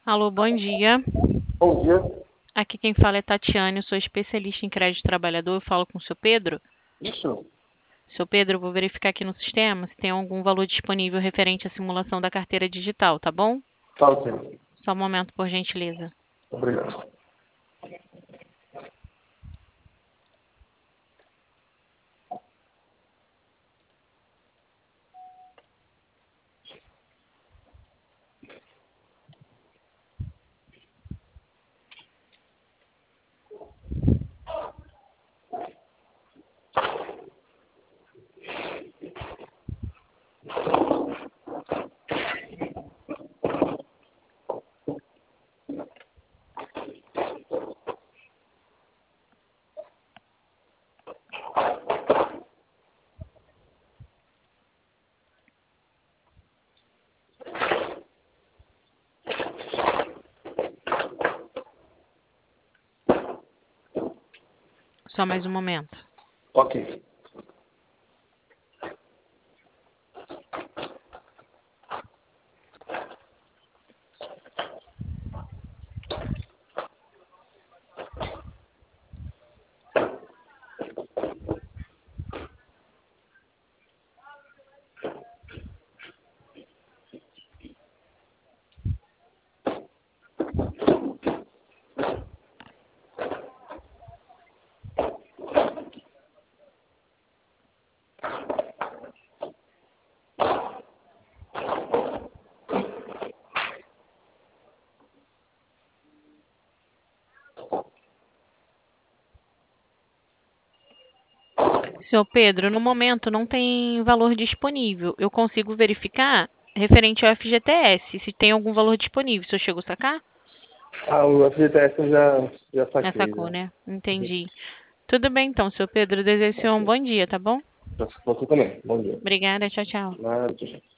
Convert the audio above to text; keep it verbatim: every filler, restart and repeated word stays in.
Alô, bom dia. Bom dia. Aqui quem fala é Tatiane, eu sou especialista em crédito trabalhador. Eu falo com o seu Pedro. Isso. Seu Pedro, eu vou verificar aqui no sistema se tem algum valor disponível referente à simulação da carteira digital, tá bom? Fala sim. Só um momento, por gentileza. Obrigado. Só mais um momento. Ok. Seu Pedro, no momento não tem valor disponível. Eu consigo verificar referente ao F G T S, se tem algum valor disponível. O senhor chegou a sacar? Ah, o F G T S eu já, já Já saquei, sacou, já. né? Entendi. Tudo bem então, seu Pedro. Desejo um Ok. bom dia, tá bom? Pra você também. Bom dia. Obrigada, tchau, tchau. Nada, tchau, tchau.